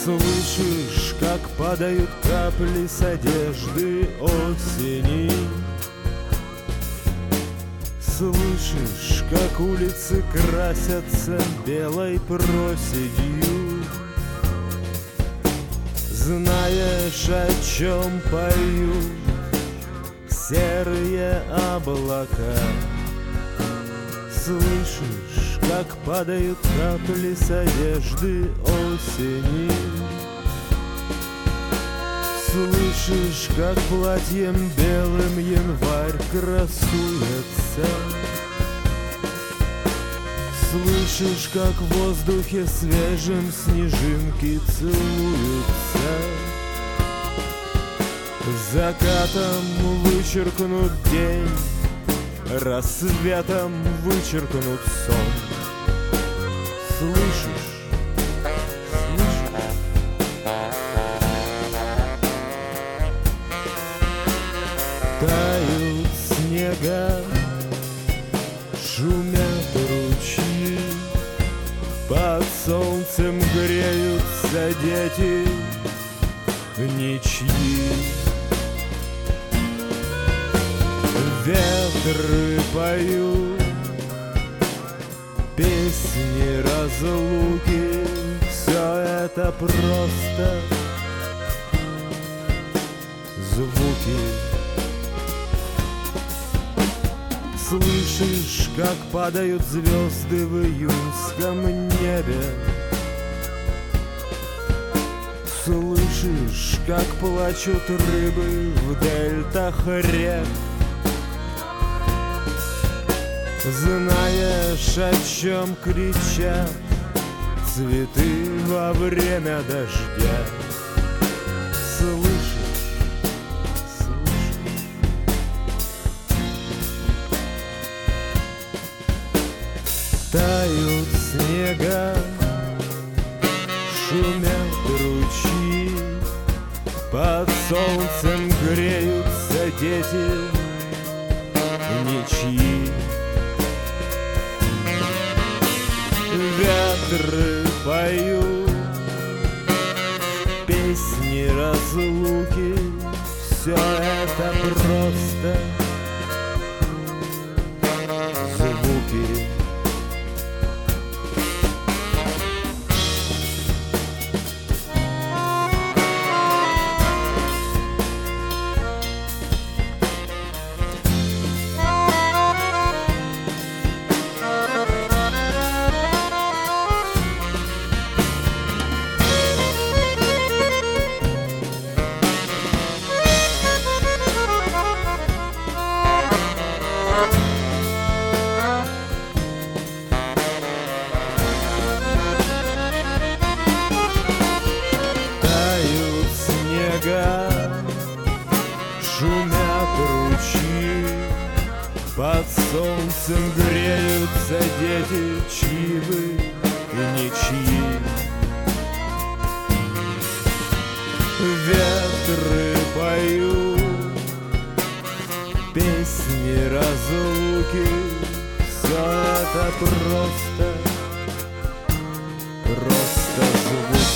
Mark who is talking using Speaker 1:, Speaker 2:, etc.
Speaker 1: Слышишь, как падают капли с одежды осени? Слышишь, как улицы красятся белой проседью? Знаешь, о чем поют серые облака? Слышишь, как падают капли с одежды осени? Слышишь, как платьем белым январь красуется? Слышишь, как в воздухе свежем снежинки целуются? Закатом вычеркнут день, рассветом вычеркнут сон. Слышишь? Тают снега, шумят ручьи, под солнцем греются дети ничьи. Ветры поют песни разлуки, все это просто звуки. Слышишь, как падают звезды в июньском небе? Слышишь, как плачут рыбы в дельтах рек? Знаешь, о чем кричат цветы во время дождя? Слышишь? Тают снега, шумят ручьи, под солнцем греются дети ничьи. Ветры поют песни разлуки, все это просто звуки. Шумят ручьи, под солнцем греются дети чьи и ничьи. Ветры поют песни разлуки, все это просто звук.